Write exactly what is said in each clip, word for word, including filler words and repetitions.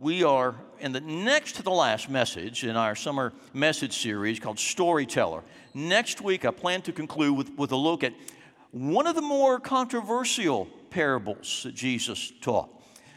we are in the next to the last message in our summer message series called Storyteller. Next week, I plan to conclude with, with a look at one of the more controversial parables that Jesus taught.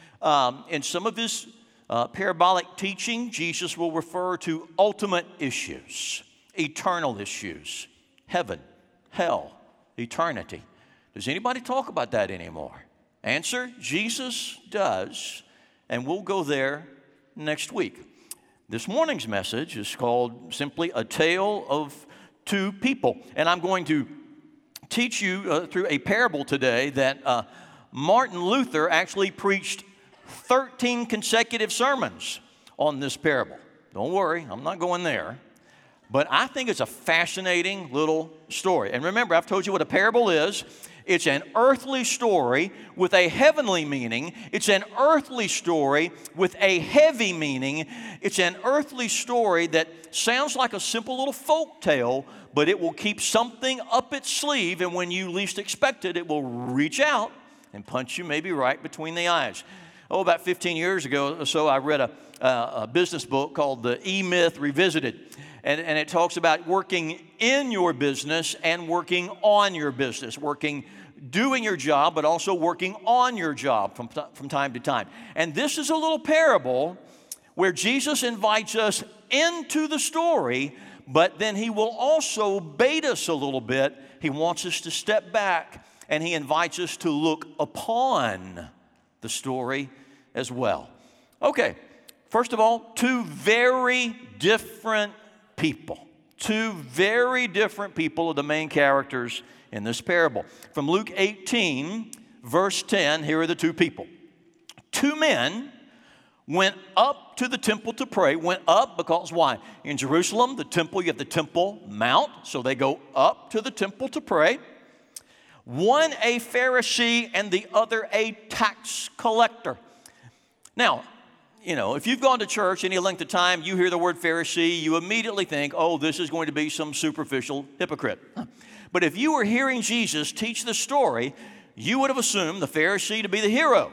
Um, in some of his uh, parabolic teaching, Jesus will refer to ultimate issues, eternal issues, heaven, hell, eternity. Does anybody talk about that anymore? Answer, Jesus does, and we'll go there next week. This morning's message is called simply A Tale of Two People, and I'm going to teach you uh, through a parable today that uh, Martin Luther actually preached thirteen consecutive sermons on this parable. Don't worry, I'm not going there. But I think it's a fascinating little story. And remember, I've told you what a parable is. It's an earthly story with a heavenly meaning. It's an earthly story with a heavy meaning. It's an earthly story that sounds like a simple little folk tale, but it will keep something up its sleeve, and when you least expect it, it will reach out and punch you maybe right between the eyes. Oh, about fifteen years ago or so, I read a, uh, a business book called The E-Myth Revisited. And, and it talks about working in your business and working on your business, working, doing your job, but also working on your job from, from time to time. And this is a little parable where Jesus invites us into the story, but then he will also bait us a little bit. He wants us to step back, and he invites us to look upon the story as well. Okay, first of all, two very different people. Two very different people are the main characters in this parable. From Luke eighteen, verse ten, here are the two people. Two men went up to the temple to pray. Went up because why? In Jerusalem, the temple, you have the Temple Mount, so they go up to the temple to pray. One a Pharisee and the other a tax collector. Now, you know, if you've gone to church any length of time, you hear the word Pharisee, you immediately think, oh, this is going to be some superficial hypocrite. But if you were hearing Jesus teach the story, you would have assumed the Pharisee to be the hero,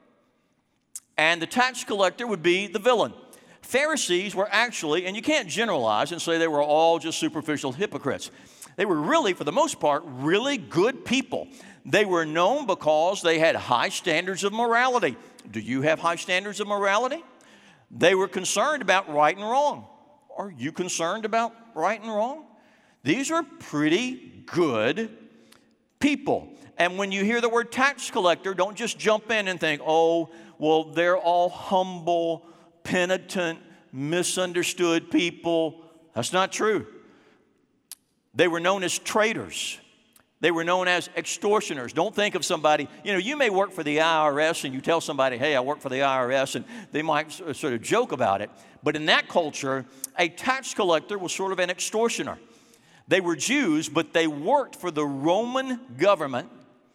and the tax collector would be the villain. Pharisees were actually, and you can't generalize and say they were all just superficial hypocrites. They were really, for the most part, really good people. They were known because they had high standards of morality. Do you have high standards of morality? They were concerned about right and wrong. Are you concerned about right and wrong? These are pretty good people. And when you hear the word tax collector, don't just jump in and think, oh, well, they're all humble, penitent, misunderstood people. That's not true. They were known as traitors. They were known as extortioners. Don't think of somebody, you know, you may work for the I R S and you tell somebody, hey, I work for the I R S, and they might sort of joke about it. But in that culture, a tax collector was sort of an extortioner. They were Jews, but they worked for the Roman government,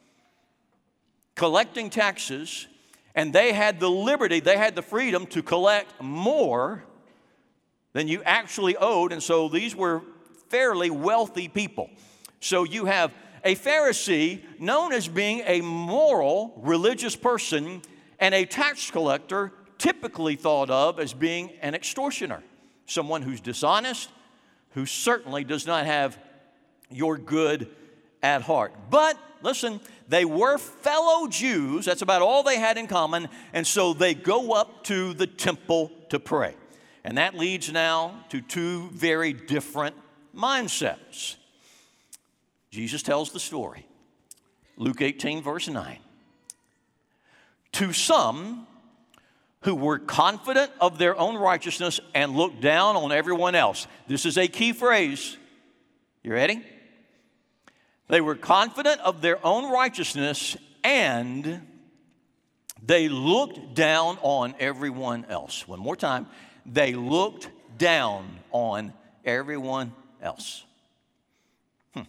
collecting taxes, and they had the liberty, they had the freedom to collect more than you actually owed, and so these were fairly wealthy people. So you have a Pharisee known as being a moral, religious person, and a tax collector typically thought of as being an extortioner, someone who's dishonest, who certainly does not have your good at heart. But listen, they were fellow Jews. That's about all they had in common, and so they go up to the temple to pray. And that leads now to two very different mindsets. Jesus tells the story. Luke eighteen, verse nine. To some who were confident of their own righteousness and looked down on everyone else. This is a key phrase. You ready? They were confident of their own righteousness and they looked down on everyone else. One more time. They looked down on everyone else. Hmm.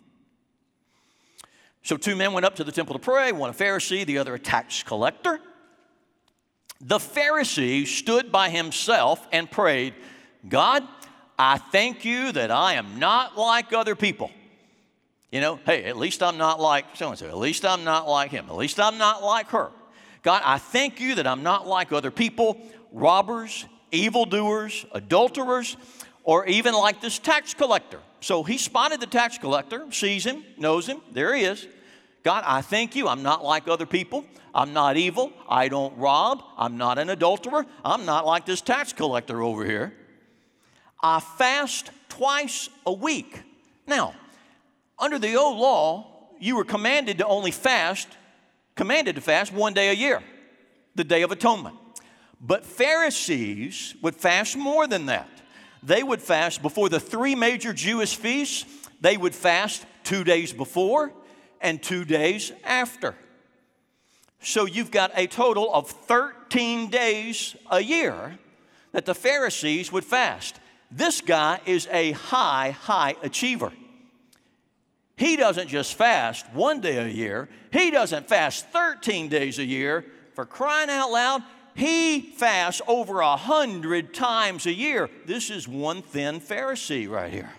So two men went up to the temple to pray, one a Pharisee, the other a tax collector. The Pharisee stood by himself and prayed, God, I thank you that I am not like other people. You know, hey, at least I'm not like so-and-so. At least I'm not like him. At least I'm not like her. God, I thank you that I'm not like other people, robbers, evildoers, adulterers, or even like this tax collector. So he spotted the tax collector, sees him, knows him. There he is. God, I thank you. I'm not like other people. I'm not evil. I don't rob. I'm not an adulterer. I'm not like this tax collector over here. I fast twice a week. Now, under the old law, you were commanded to only fast, commanded to fast one day a year, the Day of Atonement. But Pharisees would fast more than that. They would fast before the three major Jewish feasts. They would fast two days before and two days after. So you've got a total of thirteen days a year that the Pharisees would fast. This guy is a high, high achiever. He doesn't just fast one day a year. He doesn't fast thirteen days a year. For crying out loud, he fasts over a hundred times a year. This is one thin Pharisee right here.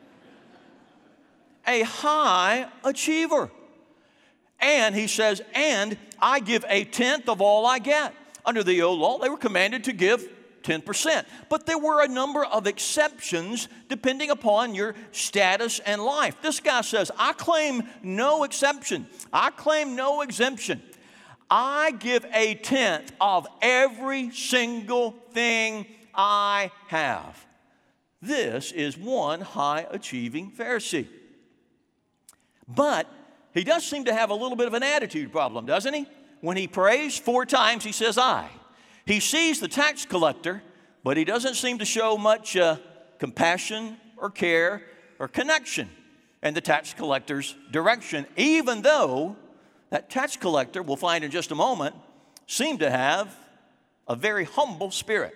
A high achiever. And he says, and I give a tenth of all I get. Under the old law, they were commanded to give ten percent. But there were a number of exceptions depending upon your status and life. This guy says, I claim no exception. I claim no exemption. I give a tenth of every single thing I have. This is one high-achieving Pharisee. But he does seem to have a little bit of an attitude problem, doesn't he? When he prays four times, he says, I. He sees the tax collector, but he doesn't seem to show much uh, compassion or care or connection in the tax collector's direction, even though that tax collector, we'll find in just a moment, seemed to have a very humble spirit.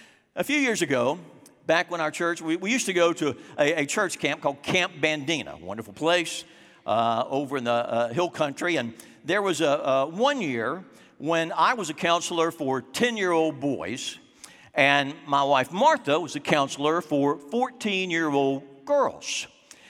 A few years ago, back when our church, we, we used to go to a, a church camp called Camp Bandina, a wonderful place uh, over in the uh, hill country. And there was a, a one year when I was a counselor for ten-year-old boys, and my wife Martha was a counselor for fourteen-year-old girls.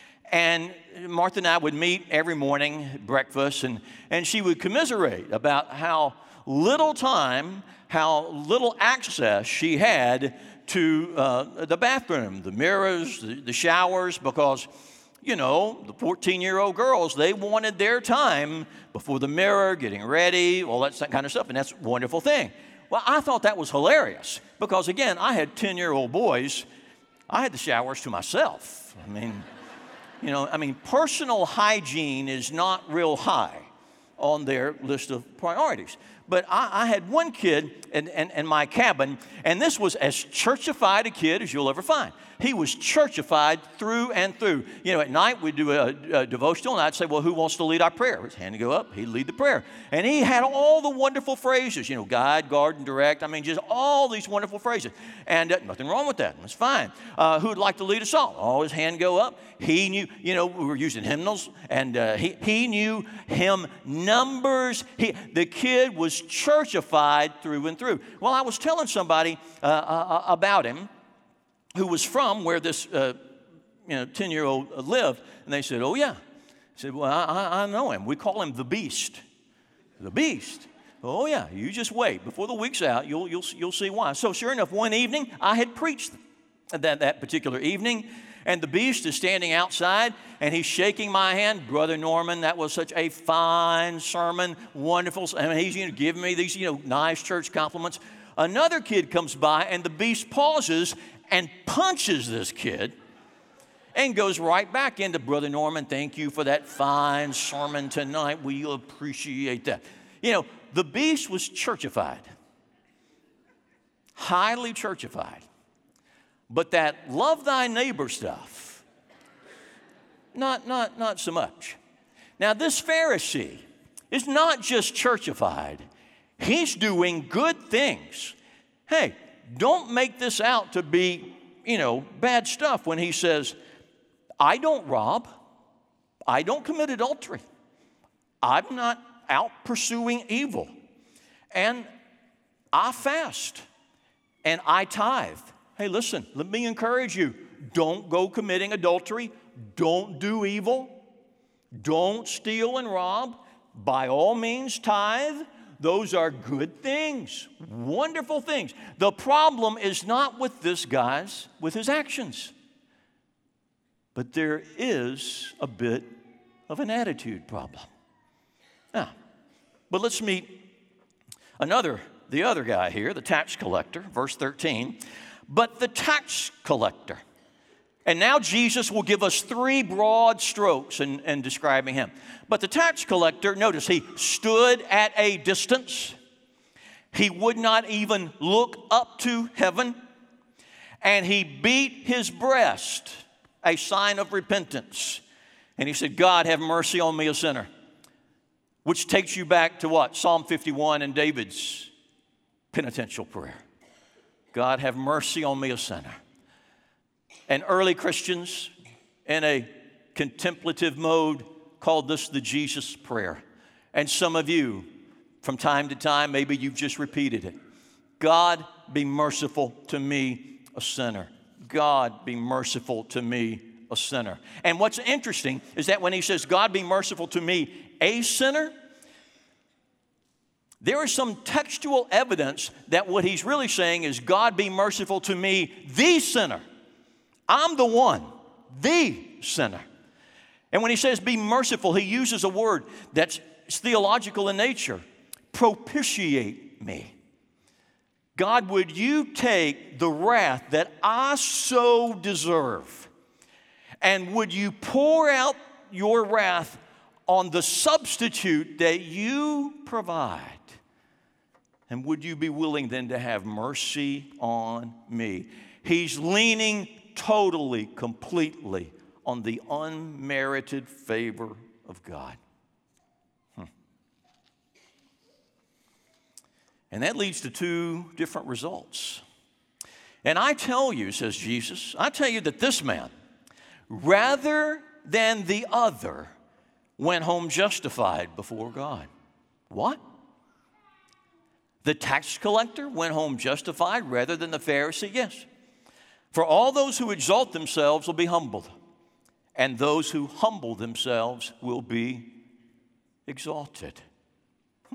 And Martha and I would meet every morning at breakfast, and, and she would commiserate about how little time, how little access she had to uh, the bathroom, the mirrors, the, the showers, because, you know, the fourteen-year-old girls, they wanted their time before the mirror, getting ready, all that kind of stuff, and that's a wonderful thing. Well, I thought that was hilarious because, again, I had ten-year-old boys. I had the showers to myself. I mean... You know, I mean, personal hygiene is not real high on their list of priorities. But I, I had one kid in, in, in my cabin, and this was as churchified a kid as you'll ever find. He was churchified through and through. You know, at night we'd do a, a devotional, and I'd say, well, who wants to lead our prayer? His hand would go up, he'd lead the prayer. And he had all the wonderful phrases, you know, guide, guard, and direct. I mean, just all these wonderful phrases. And uh, nothing wrong with that. That's fine. Uh, who'd like to lead a song? Oh, his hand go up. He knew, you know, we were using hymnals, and uh, he, he knew hymn numbers. He, the kid was churchified through and through. Well, I was telling somebody uh, uh, about him who was from where this uh, you know, ten-year-old lived, and they said, oh, yeah. I said, well, I, I know him. We call him the Beast. The Beast. Oh, yeah, you just wait. Before the week's out, you'll, you'll, you'll see why. So sure enough, one evening, I had preached that, that particular evening, and the Beast is standing outside, and he's shaking my hand. Brother Norman, that was such a fine sermon, wonderful. I mean, he's you know, giving me these you know, nice church compliments. Another kid comes by, and the Beast pauses and punches this kid and goes right back into, Brother Norman, thank you for that fine sermon tonight. We appreciate that. You know, the Beast was churchified, highly churchified. But that love thy neighbor stuff, not, not, not so much. Now, this Pharisee is not just churchified. He's doing good things. Hey, don't make this out to be, you know, bad stuff when he says, I don't rob. I don't commit adultery. I'm not out pursuing evil. And I fast. And I tithe. Hey, listen, let me encourage you. Don't go committing adultery. Don't do evil. Don't steal and rob. By all means, tithe. Those are good things, wonderful things. The problem is not with this guy's, with his actions. But there is a bit of an attitude problem. Now, but let's meet another, the other guy here, the tax collector, verse thirteen. But the tax collector. And now Jesus will give us three broad strokes in, in describing him. But the tax collector, notice, he stood at a distance. He would not even look up to heaven. And he beat his breast, a sign of repentance. And he said, God, have mercy on me, a sinner. Which takes you back to what? Psalm fifty-one and David's penitential prayer. God, have mercy on me, a sinner. And early Christians, in a contemplative mode, called this the Jesus prayer. And some of you, from time to time, maybe you've just repeated it. God, be merciful to me, a sinner. God, be merciful to me, a sinner. And what's interesting is that when he says, God, be merciful to me, a sinner, there is some textual evidence that what he's really saying is, God, be merciful to me, the sinner. I'm the one, the sinner. And when he says be merciful, he uses a word that's theological in nature. Propitiate me. God, would you take the wrath that I so deserve, and would you pour out your wrath on the substitute that you provide? And would you be willing then to have mercy on me? He's leaning totally, completely on the unmerited favor of God. Hmm. And that leads to two different results. And I tell you, says Jesus, I tell you that this man, rather than the other, went home justified before God. What? The tax collector went home justified rather than the Pharisee? Yes. For all those who exalt themselves will be humbled, and those who humble themselves will be exalted. Hmm.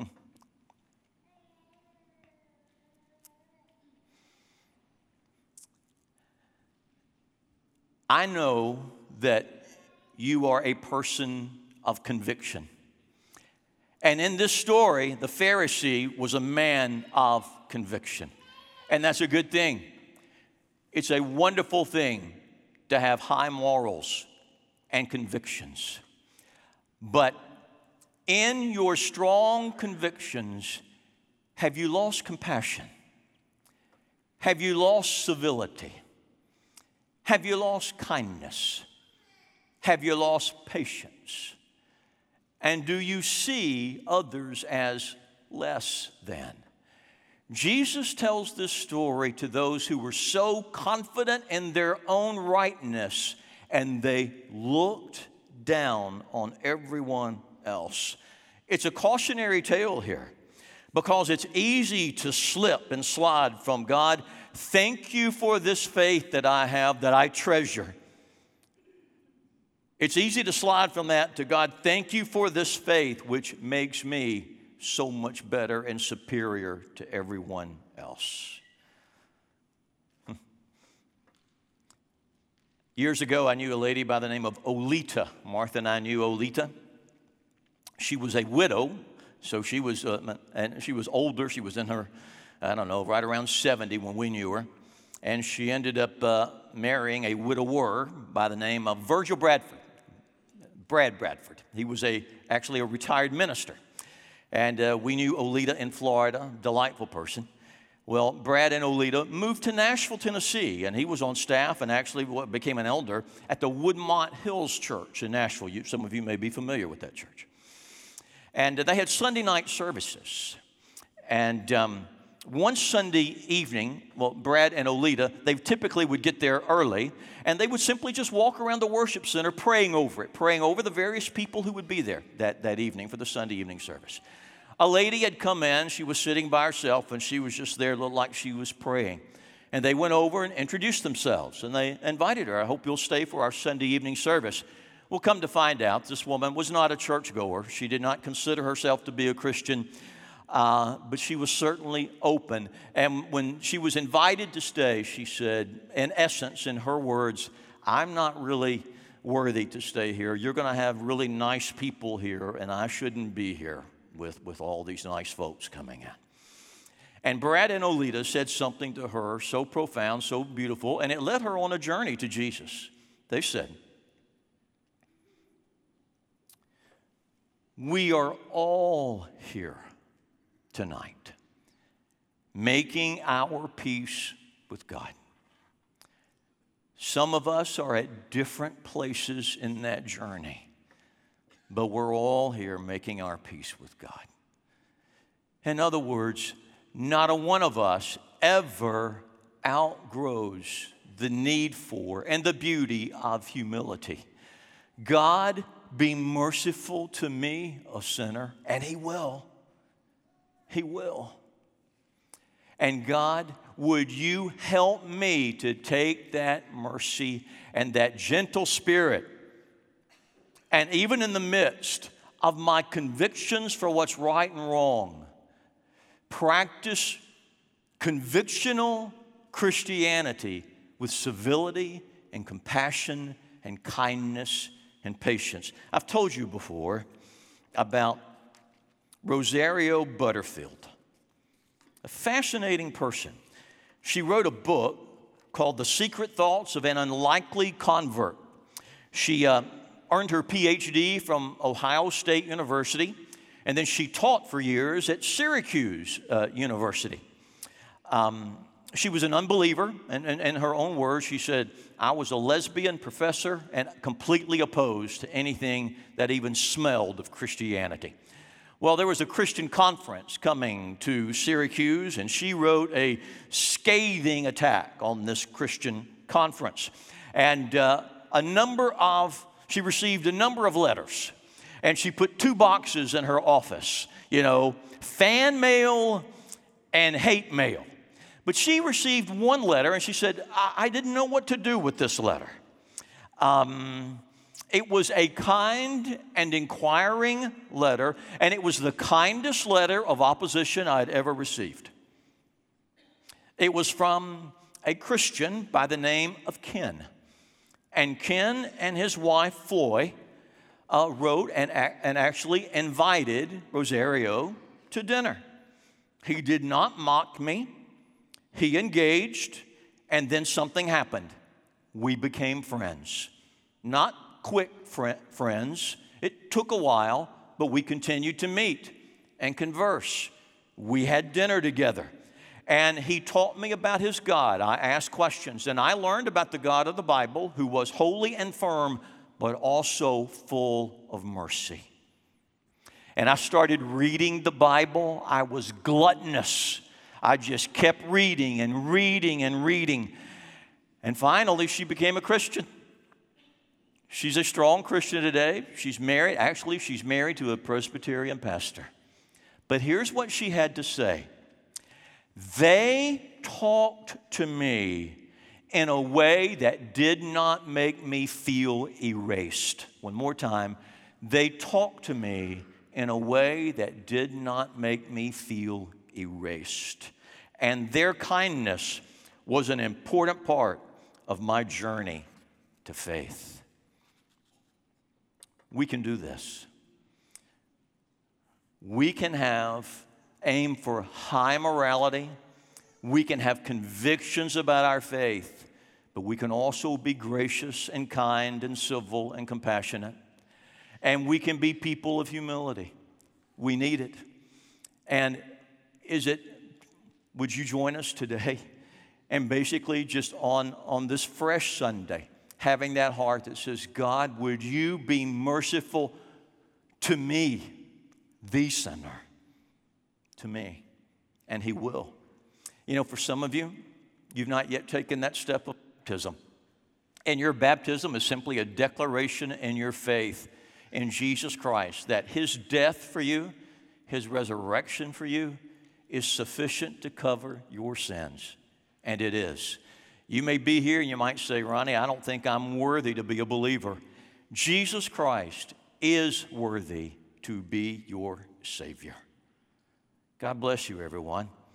I know that you are a person of conviction. And in this story, the Pharisee was a man of conviction. And that's a good thing. It's a wonderful thing to have high morals and convictions. But in your strong convictions, have you lost compassion? Have you lost civility? Have you lost kindness? Have you lost patience? And do you see others as less than? Jesus tells this story to those who were so confident in their own rightness, and they looked down on everyone else. It's a cautionary tale here, because it's easy to slip and slide from God. Thank you for this faith that I have, that I treasure. It's easy to slide from that to God, thank you for this faith which makes me so much better and superior to everyone else. Years ago, I knew a lady by the name of Olita. Martha and I knew Olita. She was a widow, so she was, uh, and she was older. She was in her, I don't know, right around seventy when we knew her. And she ended up uh, marrying a widower by the name of Virgil Bradford. Brad Bradford. He was a actually a retired minister. And uh, we knew Olita in Florida, delightful person. Well, Brad and Olita moved to Nashville, Tennessee, and he was on staff and actually became an elder at the Woodmont Hills Church in Nashville. You, some of you may be familiar with that church. And uh, they had Sunday night services. And um, one Sunday evening, well, Brad and Olita, they typically would get there early, and they would simply just walk around the worship center praying over it, praying over the various people who would be there that, that evening for the Sunday evening service. A lady had come in. She was sitting by herself, and she was just there, looked like she was praying. And they went over and introduced themselves, and they invited her. I hope you'll stay for our Sunday evening service. We'll come to find out this woman was not a churchgoer. She did not consider herself to be a Christian. Uh, but she was certainly open. And when she was invited to stay, she said, in essence, in her words, I'm not really worthy to stay here. You're going to have really nice people here, and I shouldn't be here with, with all these nice folks coming in. And Brad and Olita said something to her so profound, so beautiful, and it led her on a journey to Jesus. They said, we are all here tonight, making our peace with God. Some of us are at different places in that journey, but we're all here making our peace with God. In other words, not a one of us ever outgrows the need for and the beauty of humility. God, be merciful to me, a sinner, and He will. He will. And God, would you help me to take that mercy and that gentle spirit, and even in the midst of my convictions for what's right and wrong, practice convictional Christianity with civility and compassion and kindness and patience. I've told you before about Rosario Butterfield, a fascinating person. She wrote a book called The Secret Thoughts of an Unlikely Convert. She uh, earned her P H D from Ohio State University, and then she taught for years at Syracuse uh, University. Um, she was an unbeliever, and in her own words, she said, I was a lesbian professor and completely opposed to anything that even smelled of Christianity. Well, there was a Christian conference coming to Syracuse, and she wrote a scathing attack on this Christian conference. And uh, a number of, she received a number of letters, and she put two boxes in her office, you know, fan mail and hate mail. But she received one letter, and she said, I, I didn't know what to do with this letter. Um... It was a kind and inquiring letter, and it was the kindest letter of opposition I had ever received. It was from a Christian by the name of Ken. And Ken and his wife, Floy, uh, wrote and, and actually invited Rosario to dinner. He did not mock me. He engaged, and then something happened. We became friends. Not quick friends. It took a while, but we continued to meet and converse. We had dinner together, and he taught me about his God. I asked questions, and I learned about the God of the Bible, who was holy and firm, but also full of mercy. And I started reading the Bible. I was gluttonous. I just kept reading and reading and reading. And finally, she became a Christian. She's a strong Christian today. She's married. Actually, she's married to a Presbyterian pastor. But here's what she had to say. They talked to me in a way that did not make me feel erased. One more time. They talked to me in a way that did not make me feel erased. And their kindness was an important part of my journey to faith. We can do this. We can have aim for high morality. We can have convictions about our faith, but we can also be gracious and kind and civil and compassionate. And we can be people of humility. We need it. And is it, would you join us today? And basically just on, on this fresh Sunday, having that heart that says, God, would you be merciful to me, the sinner, to me? And He will. You know, for some of you, you've not yet taken that step of baptism. And your baptism is simply a declaration in your faith in Jesus Christ that His death for you, His resurrection for you, is sufficient to cover your sins. And it is. You may be here and you might say, Ronnie, I don't think I'm worthy to be a believer. Jesus Christ is worthy to be your Savior. God bless you, everyone.